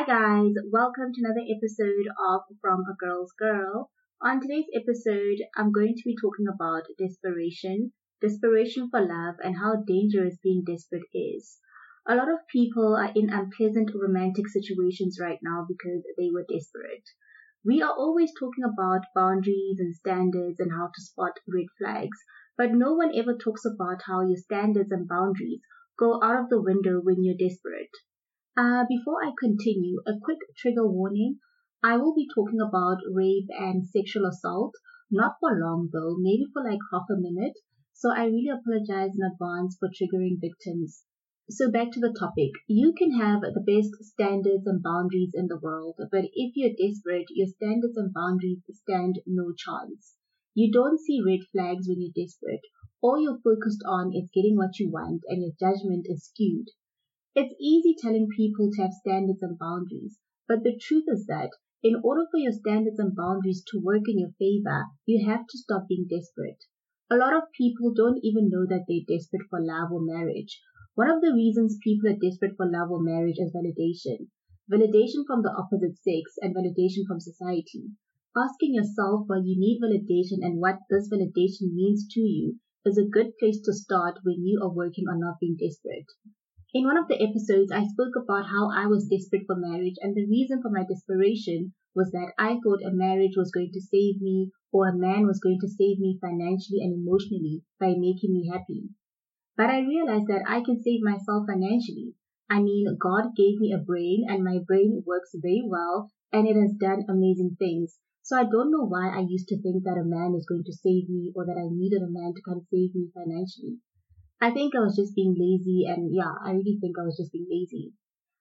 Hi guys, welcome to another episode of From a Girl's Girl. On today's episode, I'm going to be talking about desperation for love, and how dangerous being desperate is. A lot of people are in unpleasant romantic situations right now because they were desperate. We are always talking about boundaries and standards and how to spot red flags, but no one ever talks about how your standards and boundaries go out of the window when you're desperate. Before I continue, a quick trigger warning. I will be talking about rape and sexual assault, not for long though, maybe for like half a minute. So I really apologize in advance for triggering victims. So back to the topic. You can have the best standards and boundaries in the world, but if you're desperate, your standards and boundaries stand no chance. You don't see red flags when you're desperate. All you're focused on is getting what you want, and your judgment is skewed. It's easy telling people to have standards and boundaries, but the truth is that in order for your standards and boundaries to work in your favor, you have to stop being desperate. A lot of people don't even know that they're desperate for love or marriage. One of the reasons people are desperate for love or marriage is validation. Validation from the opposite sex and validation from society. Asking yourself why you need validation and what this validation means to you is a good place to start when you are working on not being desperate. In one of the episodes, I spoke about how I was desperate for marriage, and the reason for my desperation was that I thought a marriage was going to save me, or a man was going to save me financially and emotionally by making me happy. But I realized that I can save myself financially. I mean, God gave me a brain, and my brain works very well, and it has done amazing things. So I don't know why I used to think that a man is going to save me, or that I needed a man to come save me financially. I think I was just being lazy, and yeah, I really think I was just being lazy.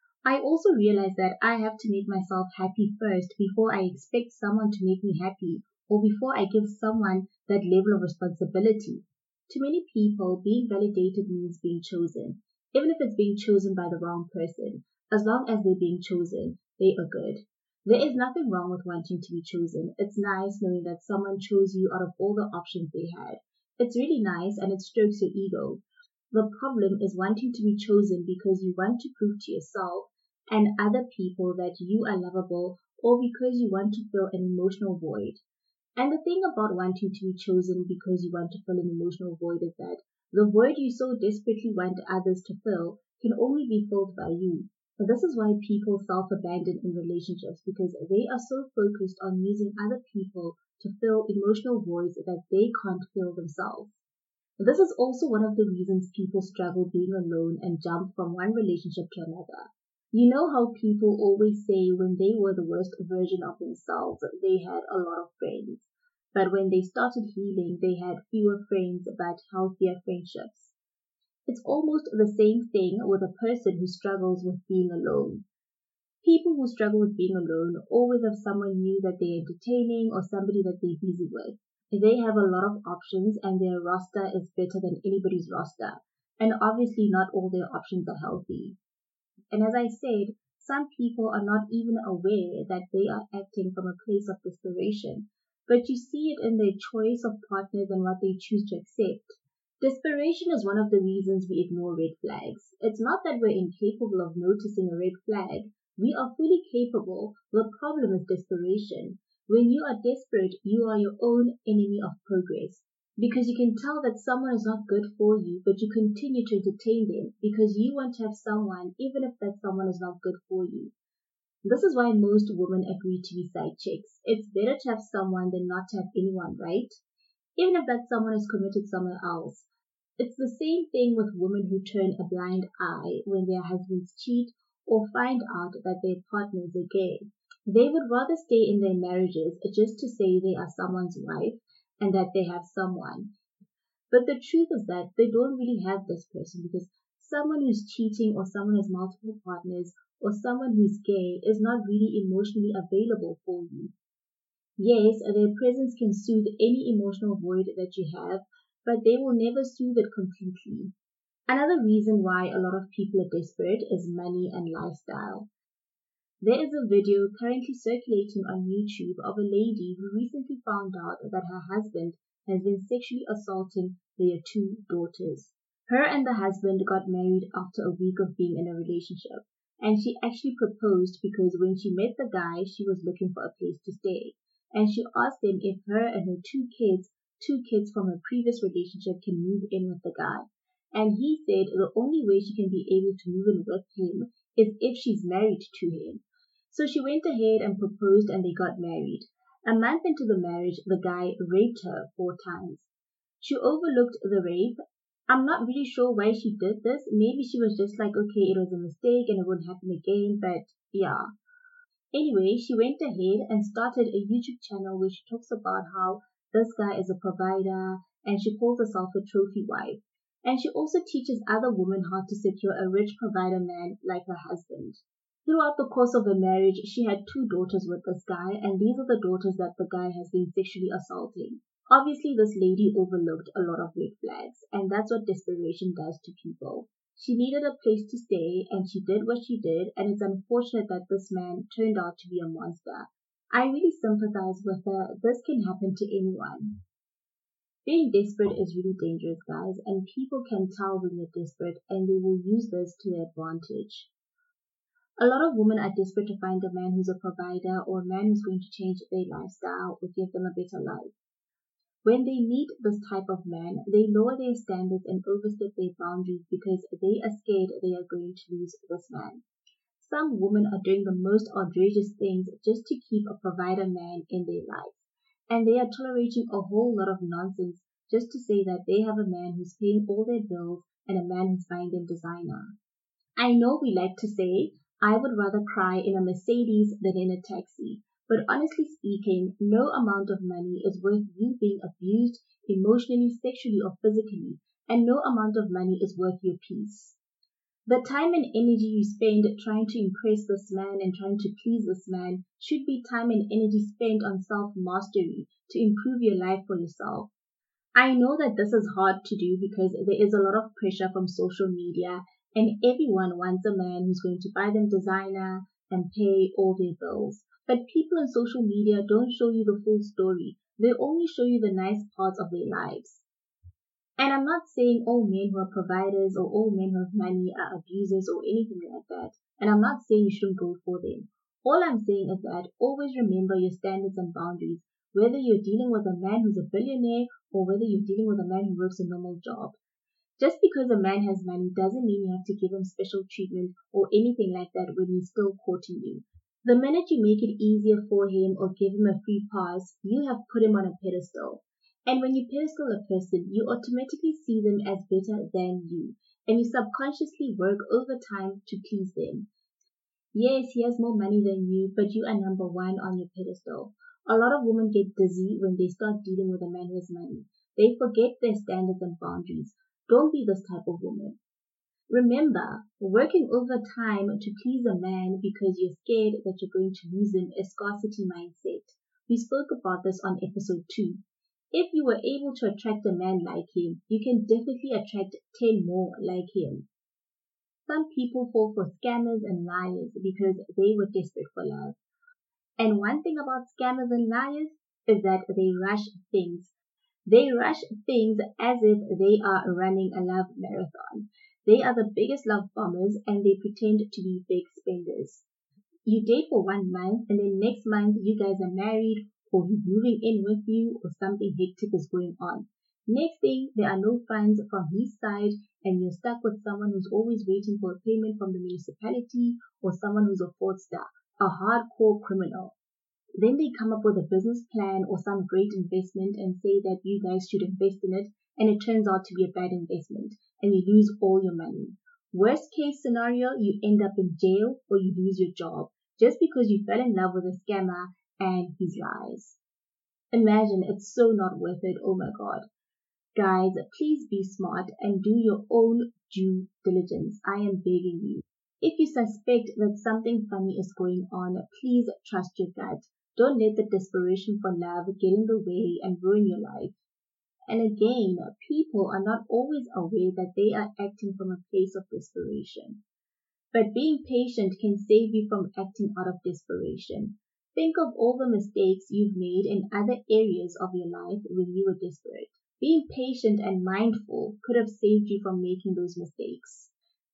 I also realized that I have to make myself happy first before I expect someone to make me happy, or before I give someone that level of responsibility. To many people, being validated means being chosen. Even if it's being chosen by the wrong person, as long as they're being chosen, they are good. There is nothing wrong with wanting to be chosen. It's nice knowing that someone chose you out of all the options they had. It's really nice, and it strokes your ego. The problem is wanting to be chosen because you want to prove to yourself and other people that you are lovable, or because you want to fill an emotional void. And the thing about wanting to be chosen because you want to fill an emotional void is that the void you so desperately want others to fill can only be filled by you. And this is why people self-abandon in relationships, because they are so focused on using other people to fill emotional voids that they can't fill themselves. This is also one of the reasons people struggle being alone and jump from one relationship to another. You know how people always say when they were the worst version of themselves, they had a lot of friends. But when they started healing, they had fewer friends but healthier friendships. It's almost the same thing with a person who struggles with being alone. People who struggle with being alone always have someone new that they're entertaining, or somebody that they're busy with. They have a lot of options, and their roster is better than anybody's roster. And obviously not all their options are healthy. And as I said, some people are not even aware that they are acting from a place of desperation, but you see it in their choice of partners and what they choose to accept. Desperation is one of the reasons we ignore red flags. It's not that we're incapable of noticing a red flag. We are fully capable. The problem is desperation. When you are desperate, you are your own enemy of progress. Because you can tell that someone is not good for you, but you continue to entertain them because you want to have someone, even if that someone is not good for you. This is why most women agree to be side chicks. It's better to have someone than not to have anyone, right? Even if that someone is committed somewhere else. It's the same thing with women who turn a blind eye when their husbands cheat or find out that their partners are gay. They would rather stay in their marriages just to say they are someone's wife and that they have someone. But the truth is that they don't really have this person, because someone who's cheating, or someone who has multiple partners, or someone who's gay is not really emotionally available for you. Yes, their presence can soothe any emotional void that you have, but they will never soothe it completely. Another reason why a lot of people are desperate is money and lifestyle. There is a video currently circulating on YouTube of a lady who recently found out that her husband has been sexually assaulting their two daughters. Her and the husband got married after a week of being in a relationship. And she actually proposed because when she met the guy, she was looking for a place to stay. And she asked him if her and her two kids from her previous relationship can move in with the guy. And he said the only way she can be able to move in with him is if she's married to him. So she went ahead and proposed and they got married. A month into the marriage, the guy raped her 4 times. She overlooked the rape. I'm not really sure why she did this. Maybe she was just like, okay, it was a mistake and it won't happen again, but yeah. Anyway, she went ahead and started a YouTube channel where she talks about how this guy is a provider and she calls herself a trophy wife. And she also teaches other women how to secure a rich provider man like her husband. Throughout the course of her marriage, she had 2 daughters with this guy, and these are the daughters that the guy has been sexually assaulting. Obviously, this lady overlooked a lot of red flags, and that's what desperation does to people. She needed a place to stay, and she did what she did, and it's unfortunate that this man turned out to be a monster. I really sympathize with her. This can happen to anyone. Being desperate is really dangerous, guys, and people can tell when you're desperate, and they will use this to their advantage. A lot of women are desperate to find a man who's a provider or a man who's going to change their lifestyle or give them a better life. When they meet this type of man, they lower their standards and overstep their boundaries because they are scared they are going to lose this man. Some women are doing the most outrageous things just to keep a provider man in their life. And they are tolerating a whole lot of nonsense just to say that they have a man who's paying all their bills and a man who's buying them designer. I know we like to say, I would rather cry in a Mercedes than in a taxi. But honestly speaking, no amount of money is worth you being abused emotionally, sexually, or physically, and no amount of money is worth your peace. The time and energy you spend trying to impress this man and trying to please this man should be time and energy spent on self-mastery to improve your life for yourself. I know that this is hard to do because there is a lot of pressure from social media and everyone wants a man who's going to buy them designer and pay all their bills. But people on social media don't show you the full story. They only show you the nice parts of their lives. And I'm not saying all men who are providers or all men who have money are abusers or anything like that. And I'm not saying you shouldn't go for them. All I'm saying is that always remember your standards and boundaries, whether you're dealing with a man who's a billionaire or whether you're dealing with a man who works a normal job. Just because a man has money doesn't mean you have to give him special treatment or anything like that when he's still courting you. The minute you make it easier for him or give him a free pass, you have put him on a pedestal. And when you pedestal a person, you automatically see them as better than you, and you subconsciously work overtime to please them. Yes, he has more money than you, but you are number one on your pedestal. A lot of women get dizzy when they start dealing with a man who has money. They forget their standards and boundaries. Don't be this type of woman. Remember, working overtime to please a man because you're scared that you're going to lose him is scarcity mindset. We spoke about this on episode 2. If you were able to attract a man like him, you can definitely attract 10 more like him. Some people fall for scammers and liars because they were desperate for love. And one thing about scammers and liars is that they rush things. They rush things as if they are running a love marathon. They are the biggest love bombers and they pretend to be big spenders. You date for 1 month and then next month you guys are married or he's moving in with you or something hectic is going on. Next thing, there are no funds from his side and you're stuck with someone who's always waiting for a payment from the municipality or someone who's a fraudster, a hardcore criminal. Then they come up with a business plan or some great investment and say that you guys should invest in it, and it turns out to be a bad investment and you lose all your money. Worst case scenario, you end up in jail or you lose your job just because you fell in love with a scammer and his lies. Imagine, it's so not worth it. Oh my God. Guys, please be smart and do your own due diligence. I am begging you. If you suspect that something funny is going on, please trust your gut. Don't let the desperation for love get in the way and ruin your life. And again, people are not always aware that they are acting from a place of desperation. But being patient can save you from acting out of desperation. Think of all the mistakes you've made in other areas of your life when you were desperate. Being patient and mindful could have saved you from making those mistakes.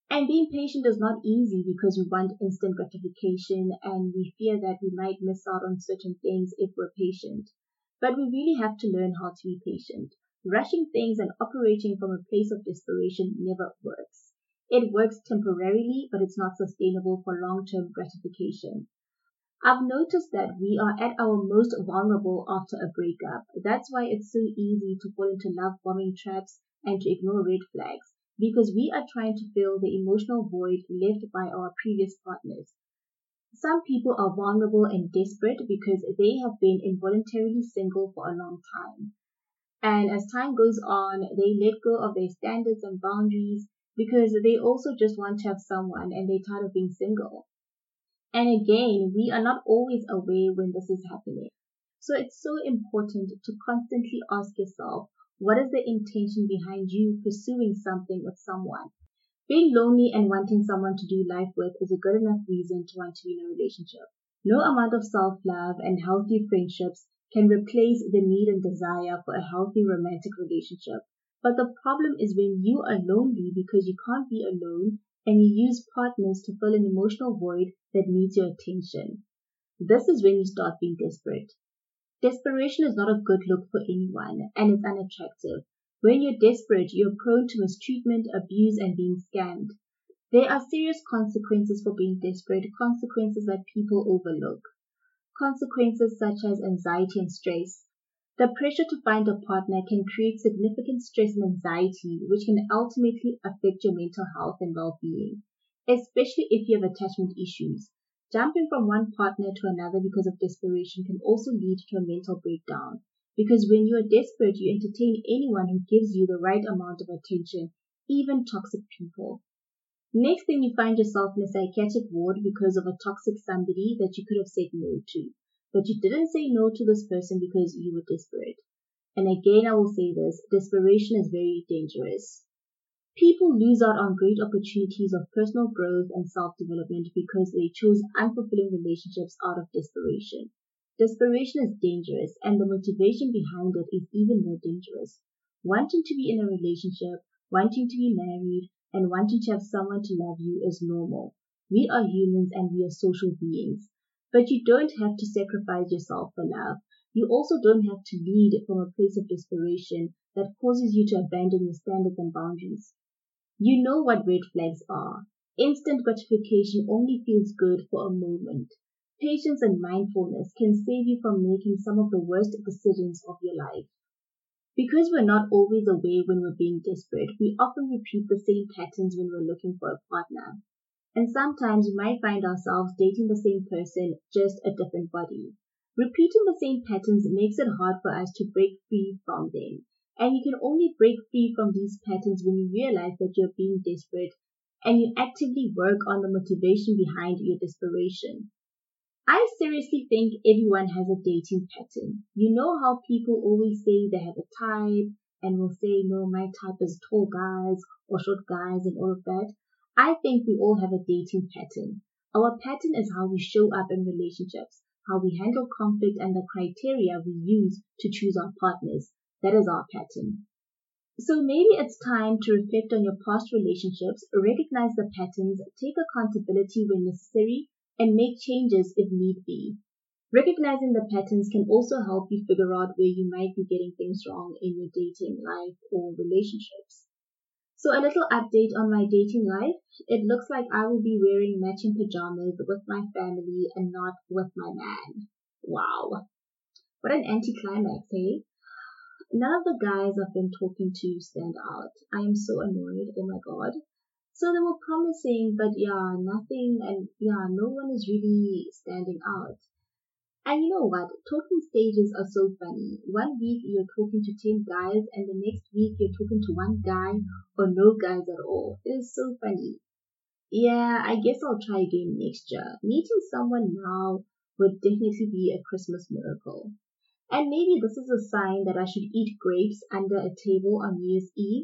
And being patient is not easy because we want instant gratification and we fear that we might miss out on certain things if we're patient. But we really have to learn how to be patient. Rushing things and operating from a place of desperation never works. It works temporarily, but it's not sustainable for long-term gratification. I've noticed that we are at our most vulnerable after a breakup. That's why it's so easy to fall into love bombing traps and to ignore red flags, because we are trying to fill the emotional void left by our previous partners. Some people are vulnerable and desperate because they have been involuntarily single for a long time. And as time goes on, they let go of their standards and boundaries because they also just want to have someone and they're tired of being single. And again, we are not always aware when this is happening. So it's so important to constantly ask yourself, what is the intention behind you pursuing something with someone? Being lonely and wanting someone to do life with is a good enough reason to want to be in a relationship. No amount of self-love and healthy friendships can replace the need and desire for a healthy romantic relationship. But the problem is when you are lonely because you can't be alone and you use partners to fill an emotional void that needs your attention. This is when you start being desperate. Desperation is not a good look for anyone, and it's unattractive. When you're desperate, you're prone to mistreatment, abuse, and being scammed. There are serious consequences for being desperate, consequences that people overlook. Consequences such as anxiety and stress. The pressure to find a partner can create significant stress and anxiety, which can ultimately affect your mental health and well-being, especially if you have attachment issues. Jumping from one partner to another because of desperation can also lead to a mental breakdown, because when you are desperate, you entertain anyone who gives you the right amount of attention, even toxic people. Next thing you find yourself in a psychiatric ward because of a toxic somebody that you could have said no to. But you didn't say no to this person because you were desperate. And again, I will say this, desperation is very dangerous. People lose out on great opportunities of personal growth and self-development because they chose unfulfilling relationships out of desperation. Desperation is dangerous and the motivation behind it is even more dangerous. Wanting to be in a relationship, wanting to be married, and wanting to have someone to love you is normal. We are humans and we are social beings. But you don't have to sacrifice yourself for love. You also don't have to lead from a place of desperation that causes you to abandon your standards and boundaries. You know what red flags are. Instant gratification only feels good for a moment. Patience and mindfulness can save you from making some of the worst decisions of your life. Because we're not always aware when we're being desperate, we often repeat the same patterns when we're looking for a partner. And sometimes we might find ourselves dating the same person, just a different body. Repeating the same patterns makes it hard for us to break free from them. And you can only break free from these patterns when you realize that you're being desperate and you actively work on the motivation behind your desperation. I seriously think everyone has a dating pattern. You know how people always say they have a type and will say, no, my type is tall guys or short guys and all of that. I think we all have a dating pattern. Our pattern is how we show up in relationships, how we handle conflict and the criteria we use to choose our partners. That is our pattern. So maybe it's time to reflect on your past relationships, recognize the patterns, take accountability when necessary, and make changes if need be. Recognizing the patterns can also help you figure out where you might be getting things wrong in your dating life or relationships. So a little update on my dating life. It looks like I will be wearing matching pajamas with my family and not with my man. Wow. What an anticlimax, eh? None of the guys I've been talking to stand out. I am so annoyed. Oh my god. So they were promising, but yeah, nothing, and yeah, no one is really standing out. And you know what? Talking stages are so funny. One week you're talking to 10 guys, and the next week you're talking to one guy or no guys at all. It is so funny. Yeah, I guess I'll try again next year. Meeting someone now would definitely be a Christmas miracle. And maybe this is a sign that I should eat grapes under a table on New Year's Eve.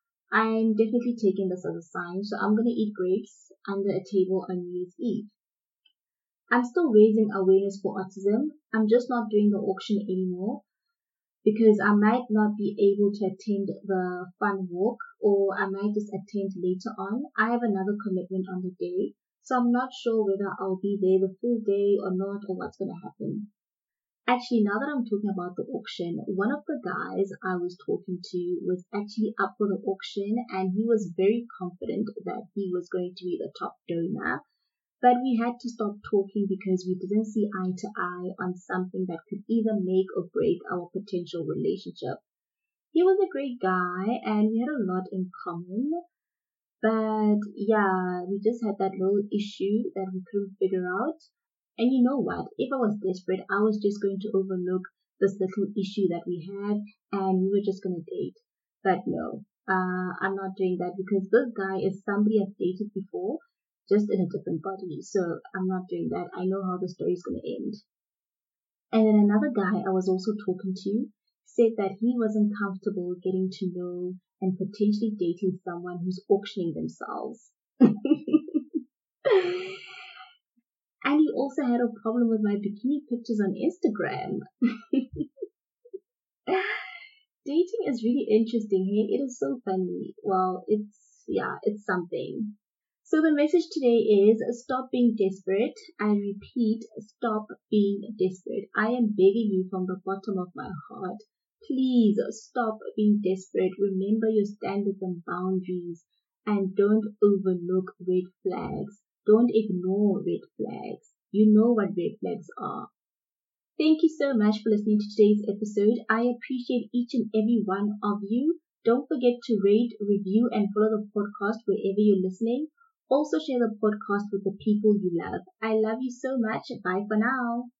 I'm definitely taking this as a sign, so I'm going to eat grapes under a table on New Year's Eve. I'm still raising awareness for autism. I'm just not doing the auction anymore. because I might not be able to attend the fun walk, or I might just attend later on. I have another commitment on the day, so I'm not sure whether I'll be there the full day or not, or what's going to happen. Actually, now that I'm talking about the auction, one of the guys I was talking to was actually up for the auction, and he was very confident that he was going to be the top donor. But we had to stop talking because we didn't see eye to eye on something that could either make or break our potential relationship. He was a great guy and we had a lot in common. But yeah, we just had that little issue that we couldn't figure out. And you know what? If I was desperate, I was just going to overlook this little issue that we had and we were just going to date. But no, I'm not doing that because this guy is somebody I've dated before, just in a different body. So I'm not doing that. I know how the story is going to end. And then another guy I was also talking to said that he wasn't comfortable getting to know and potentially dating someone who's auctioning themselves. And he also had a problem with my bikini pictures on Instagram. Dating is really interesting, hey? It is so funny. Well, it's something. So the message today is stop being desperate. I repeat, stop being desperate. I am begging you from the bottom of my heart. Please stop being desperate. Remember your standards and boundaries and don't overlook red flags. Don't ignore red flags. You know what red flags are. Thank you so much for listening to today's episode. I appreciate each and every one of you. Don't forget to rate, review, and follow the podcast wherever you're listening. Also share the podcast with the people you love. I love you so much. Bye for now.